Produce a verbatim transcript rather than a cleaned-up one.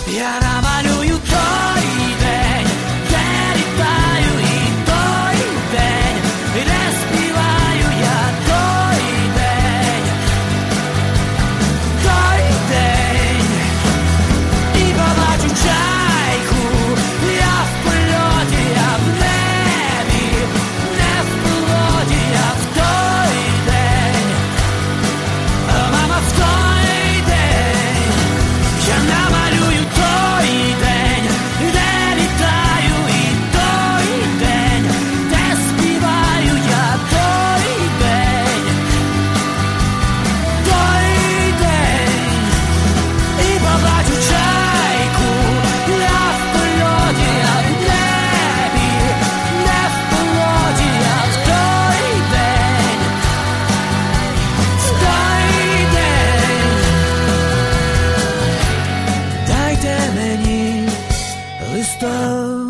Я намалюю той день, де літаю, і той день, де співаю я, той день, той день, і побачу чайку, я в польоті, я в небі, не в полоті, я в той день, мама, в той день, я намалюю той день, де літаю, і той день, де співаю я, той день, той день, і побачу чайку, я в польоті, я в небі, не в полоті, я в той день, в той день. Дайте мені листок.